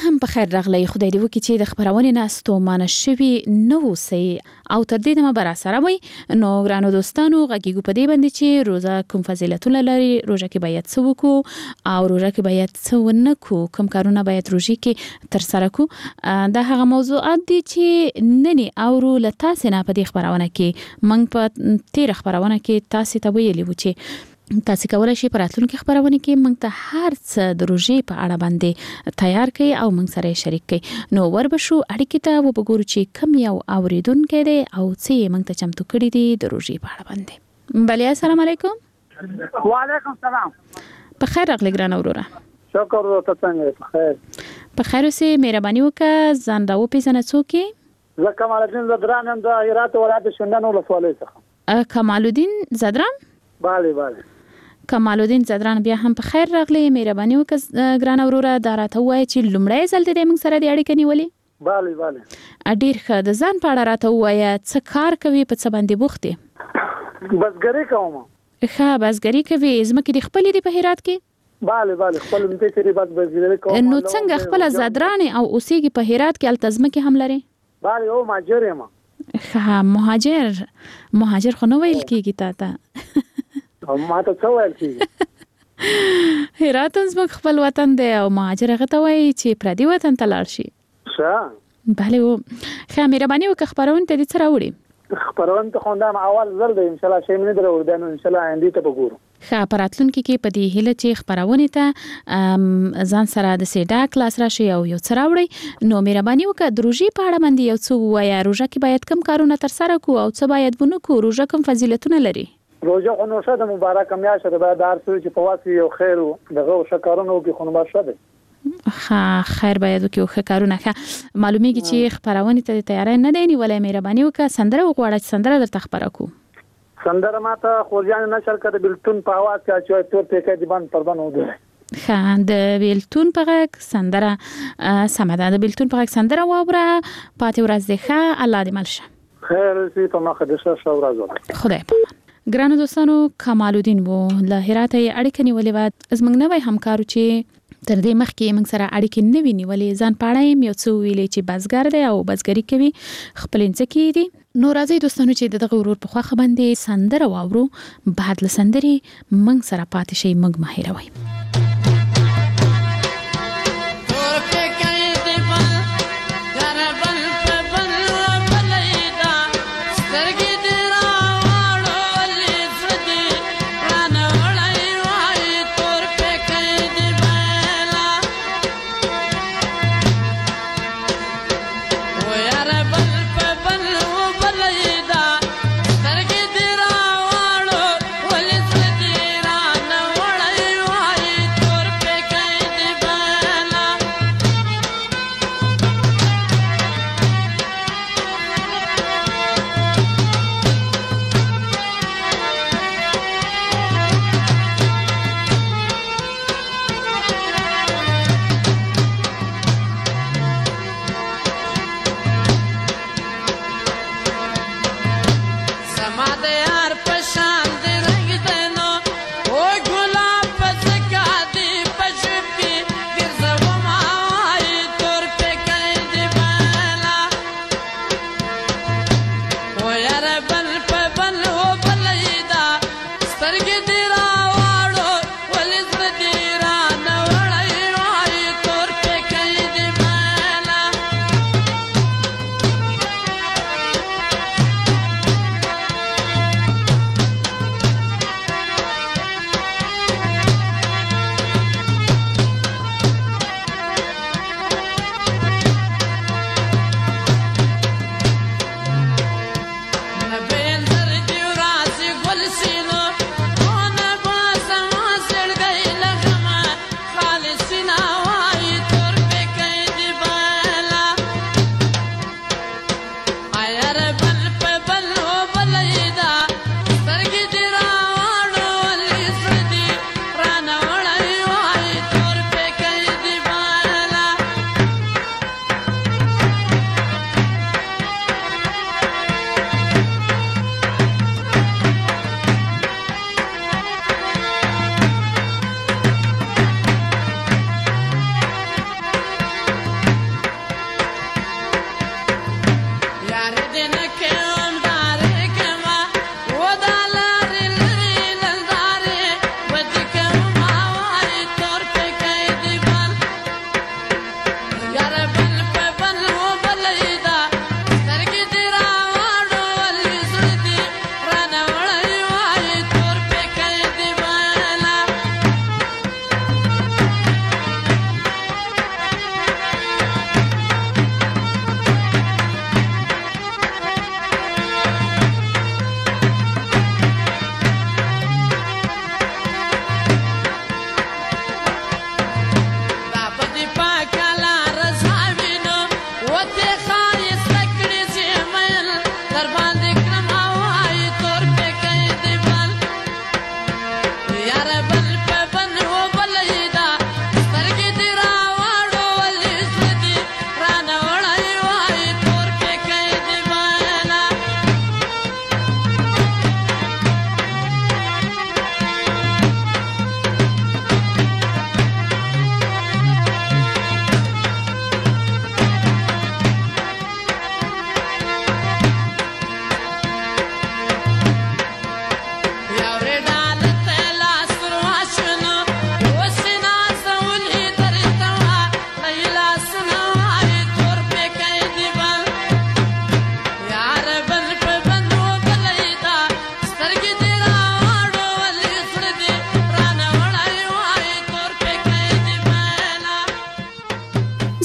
هم په خیر راغلی. خدای دې وکړي چې د خبرونې نه ستومانه شوي نه اوسئ او تر دې دمه به راسره وئ. نو ګرانو دوستانو غږیږو په دې باندې چې روژه کوم فضیلتونه لري، روژه کې باید څه وکړو او روژه کې باید څه ونه کړو، کوم کارونه باید روژې کې ترسره کړو. دا هغه موضوعات دي چې نن اورو له تاسې نه په دې خبرونه کې. موږ په تېره خبرونه کې تاسې ته ویلي وو چې تاسو کولای شئ په راتلونکي خبرونه کې موږ ته هر څه د روژې په اړه باندې تیار کړئ او موږ سره شریک کړئ. نو وربشو اړیکې ته وګورو چې کوم یو اوریدونکو دی او څه موږ ته چمتو کړی دی د روژې په اړه باندې. بله السلام علیکم. وعلیکم السلام. په خیر راغلی ګران وروره. شکر ورته څنګه په خیر. په خیر اوسې، مهرباني وکړه ځان راوپېژنه څوک یې؟ زه کمال الدین زدران یم د هرات ولایت شندن ولسوالۍ څخه. کمال الدین زدران؟ بله بله. کمال الدین زدران بیا هم په خیر راغلی. مهرباني وکړه ګران وروره دا راته ووایه چې لومړی ځل دې موږ سره د اړیکه نیولې؟ بله بله. ډېر ښه. د ځان په اړه راته ووایه، څه کار کوي، په څه باندې بوخت یې؟ بزګري کوم. ښه بزګري کوي. ځمکې دې خپلې دي په هرات کې؟ بله بله خپل ځمکې چې بس بزګري کوم. نو څنګه خپله زدران او اوسېږي په هرات کې، هلته ځمکې هم لرې؟ بله او مهاجر یم. ښه مهاجر. مهاجر خو نه ویل کېږي تا ته. او ما ته څه ویل کېږي؟ هرات زموږ خپل وطن دی او مهاجر هغه ته وایي چې پردي وطن ته لاړ شي. ښه. بله و. ښه مهرباني وکړه خپرونې ته دې څه راوړي؟ خپرونې ته خو دا اول ځل دی انشاءالله شی مې نه دی راوړی، نو انشاءالله آینده ته به ګورو. ښه په راتلونکي کې په دې هیله چې خپرونې ته ځان سره د سیډا کلاس راشي او یو څه راوړئ. نو مهرباني وکړه د روژې په اړه باندې یو څه ووایه. روژه کې باید کوم کارونه ترسره کړو او څه باید ونه کړو؟ روژه کوم فضیلتونه لري؟ روژه خو نو ښه ده، مبارکه میاشت ده، باید هر څه چې په وخت یو خیر دغه ښه کارونه وکړي خو نو به ښه دی. ښه خیر باید وکړو ښه کارونه. ښه معلومیږي چې خپرونې ته د تیاری نه دی نیولی. مهرباني وکړه سندره وغواړه چې سندره درته خپره کړو. سندره ماته خورجان نشر کړه د بلتون په اواز کې چې تور پیکې دی باندې پر باندې وګورئ. ښه د بلتون په غږ سندره سمه ده. د بلتون په غږ سندره واوره. پاتې ورځ دې ښه. الله دې مل شه. خیر اوسې په مخه دې ښه ورځ ولرئ. خدای پامان. ګرانو دوستانو کمال الدین وو له هرات یې اړیکه نیولې وه. زموږ نوی همکارو چې تر دې مخکې موږ سره اړیکې نه وي نیولې، ځان په اړه یې یو څه وویلې چې بزګر دی او بزګري کوي، خپلې ځمکې دي. نو راځئ دوستانو چې د دغه ورور په خوښه باندې سندره واورو. بعد له سندرې موږ سره پاتې شئ، موږ مه هېروئ. Why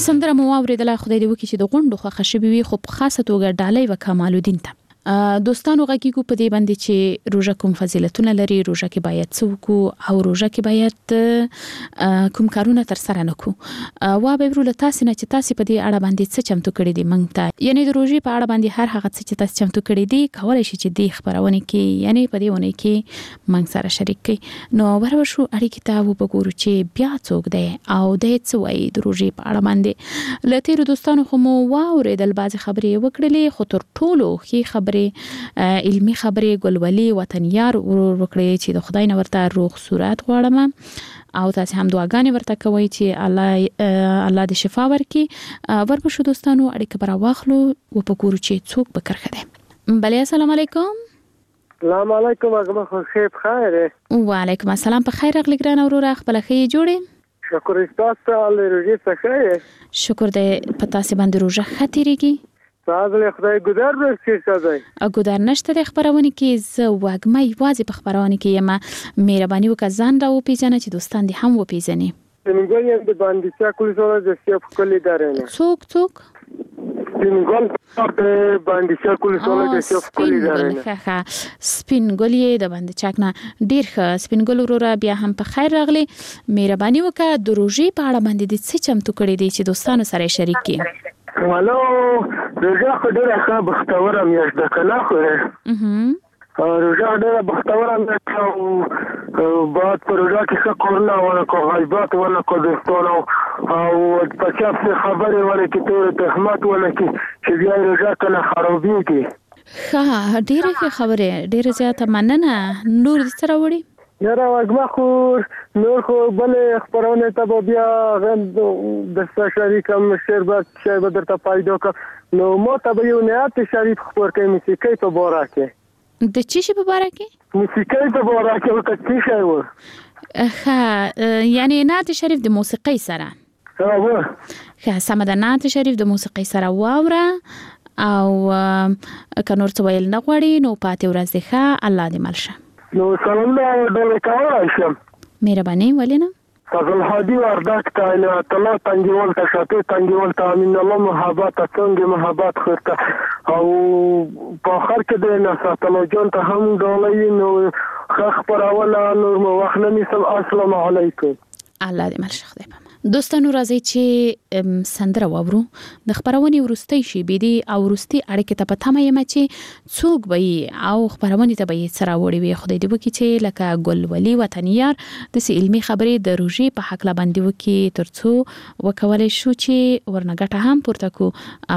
سندره مو اوریدله خدای دې وکړي چې د غونډو خوښه شوي وي خو په خاصه توګه ډالۍ و کمال الدین ته دوستانو غږیږو په دې باندې چې روژه کوم فضیلتونه لري روژه کې باید څه وکړو او روژه کې باید کوم کارونه تر سره نه کړو وا به ورو له تاسو نه چې تاسو په دې اړه باندې څه چمتو کړی دي مونږ ته یعنی د روژې په اړه باندې هر هغه څه چې تاسو چمتو کړی دي کولای شي چې دې خبرونه کې یعنی په دې ونه کې مونږ سره شریک کړئ نو ورور شو اړیکې ته وګورو چې بیا څوک دی او د څه وایي د روژې په اړه باندې لته دوستانو خو مو واورېدل بعضی خبرې وکړلې خو تر ټولو ښه خبرې علمي خبرې ګلولي وطنيار ورکړي چې د خدای نه ورته روغ صورت غواړم او تاسو هم دعاګانې ورته کوي چې الله الله دې شفا ورکړي ورپښو دوستانو اړیکه برا واخلو او په ګورو چې څوک به کرخه ده بله السلام علیکم السلام علیکم هغه خو خیر خیر وعلیکم السلام په خیر اغلی ګران اورور خپل خې جوړې شکر استاد الله روزي څخه شکر دې پتا سي باندې روزه خاطرېږي ساده خدای ګذر ورکړي ساده ا ګذر نشته د خبرونه کې ز واګمې واځي په خبرونه کې یم مهرباني وکړه ځان را و پیژنه چې دوستان دې هم و پیژني څنګه یې د باندې چا کول سره د سیف کلی دارنه څوک څوک سپینګل د باندې چا کول سره د سیف کلی دارنه ښه سپینګل یې د باندې چاک نه ډیر ښه سپینګل وروره بیا هم په خیر راغلی مهرباني وکړه د روژې په اړه باندې د څه چمتو کړی دی چې دوستانو سره شریک کړي والو روزه خدای ښه بختوره میاشت ده کنه خو اه روزه ډېره بختوره میاشت او بعد پر روزه کې څه کورونه ورکو غیبات ورکو دوستانو او په چا څه خبرې ورکې تور تهمت ورکې چې بیا روزه کنه خرابېږي ښه ډېره ښه خبرې ډېره زیاته مننه نور دې سره وړي یاره واګما خو نور خو بل خبرونه ته بیا غند د شریکم شربت شای بدر ته پایدو کا نو مو ته به یو نه شریف خبر کوي موسیقي په باره کې د چی شي په باره کې موسیقي په باره کې وکړ څه شی و ښه یعنی نعت شریف د موسیقي سره ها و ښه سم د نعت شریف د موسیقي سره واوره او کنور څه ویل نه غواړي نو پاتې ورځ دی ښه الله دې ملشه نو سلام الله ډول کاوه شم مهرباني ولینا فضل هادي وردك تعالى طلع تنجول تشاتي تنجول تامين الله محبات څنګه محبات خرته او په اخر کې د نصاتلو جون ته هم ډولې نو خبر اوله نور مو وخت نه سم السلام علیکم الله دې ملشه خدای په دوستانو راځي چې سندره وورو د خبرونې ورستي شي بيدي او ورستي اړیکه ته پته مې ما چې څوک به او خبرونې ته به سره وړي وي خدای دې وکړي چې لکه ګلولي وطنيار د سي علمي خبرې د روژې په حق لا باندې وکړي ترڅو وکولای شو چې ورنګټه هم پورته کو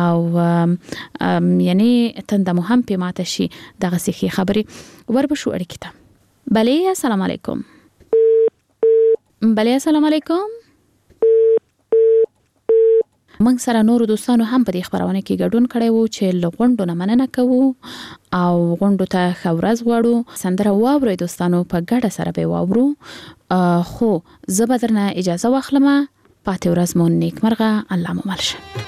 او یعنی تند مهم په ماته شي دغه سي خبرې وربشو اړیکه ته بله السلام علیکم بله السلام علیکم موږ سره نور دوستانو هم په دې خبرونه کې ګډون کړي وو چې لغونډو نه مننه کوو او غونډو ته خورز غواړو سندره واوري دوستانو په ګډه سره به واورو خو زبردرنه اجازه واخلم پاتې ورځ مون نیک مرغه الله مو ملشه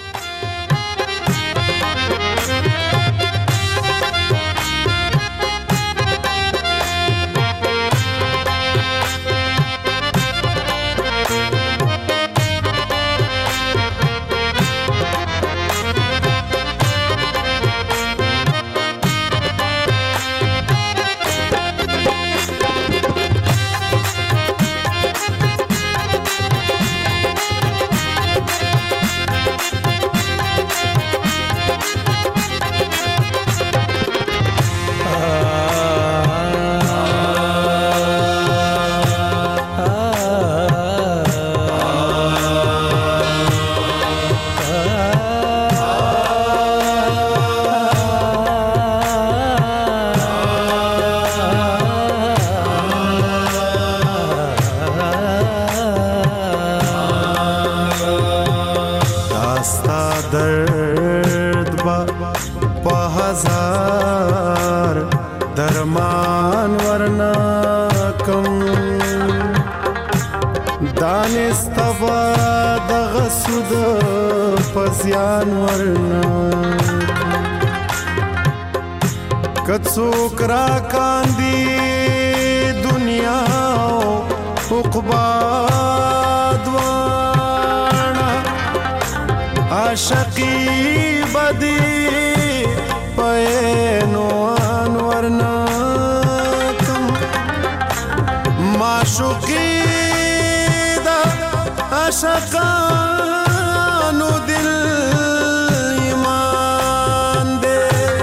کڅوک را کاندي دنیا او عقبا دوانا عاشقی بدی پینو انورنا کم معشوقی دا عاشقانو دل ایمان دے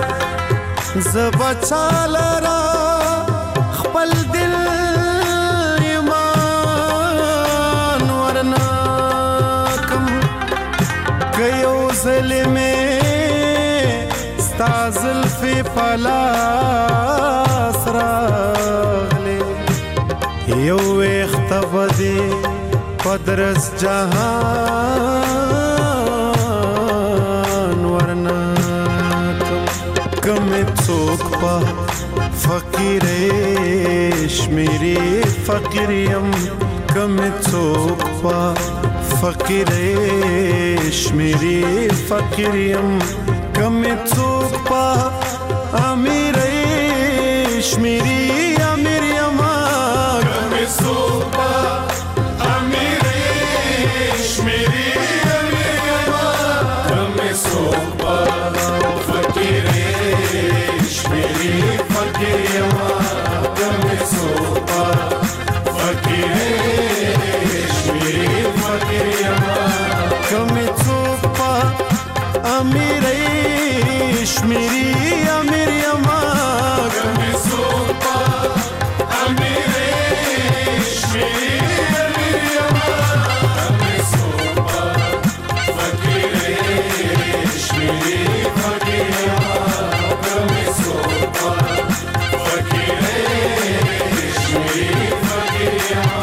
زبچا لرا خپل دل ایمان ورنا کم کيو ظلمه ستا زلفی پلاس راغلی یو اختبدی پدرس جهان ورنا کم څوک په فقیرش میری فقیریم کم څوک په فقیرش میری فقیریم کم څوک په امیرش میری امیر یما کم څوک په امیرش میری امیر یما کم څوک په فقیرش میری فقیر یما کم څوک په فقیرش میری فقیر یما کم څوک په امیرش میری امیر یما کم څوک په امیرش میری امیر یما کم څوک په فقیرش میری فقیر یما کم څوک په فقیرش میری فقیر یما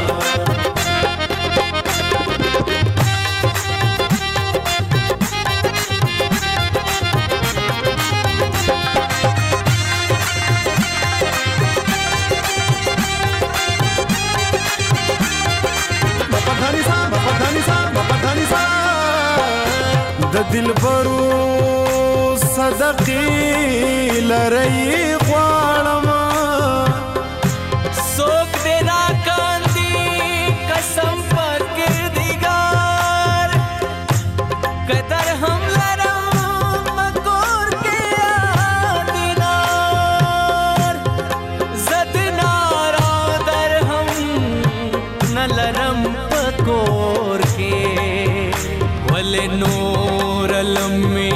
د دلبرو صدقې لري غواړم څوک دې راکاندي قسم په کردګار قدر هم لرم مکور کې دینار زد نارا در هم نه لرم پکور کې ولې نور لمي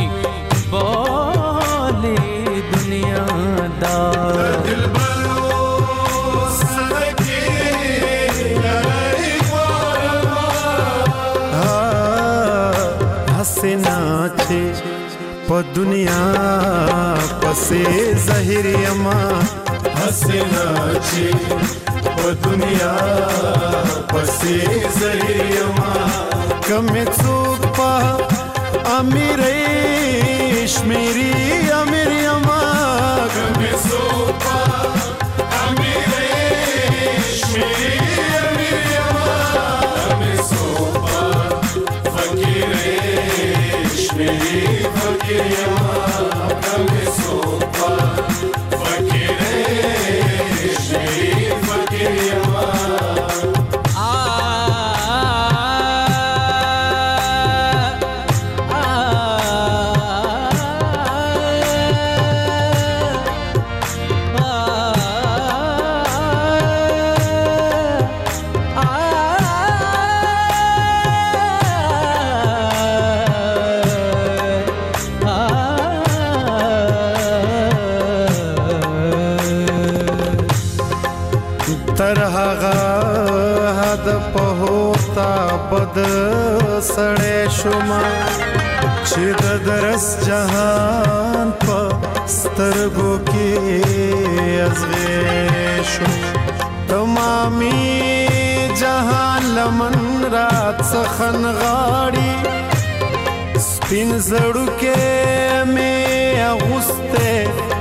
بولې دنیا دار دلبرو صدقې لري غواړم حسنا چې په دنیا پسې ظاهر یما حسنا چې په دنیا پسې ظاهر یما کم څوک په امیرش میری امیر یما کم څوک په امیرش میری امیر یما کم څوک په فقیرش میری فقیر یما کم څوک په فقیرش میری فقیر یما تر هغه حد په هوتا بد سړې شوما چې د درس جهان په سترګو کې ازغې شو تمامي جهان لمن رات څخن غاړي سپین زړو کې مې اغوسته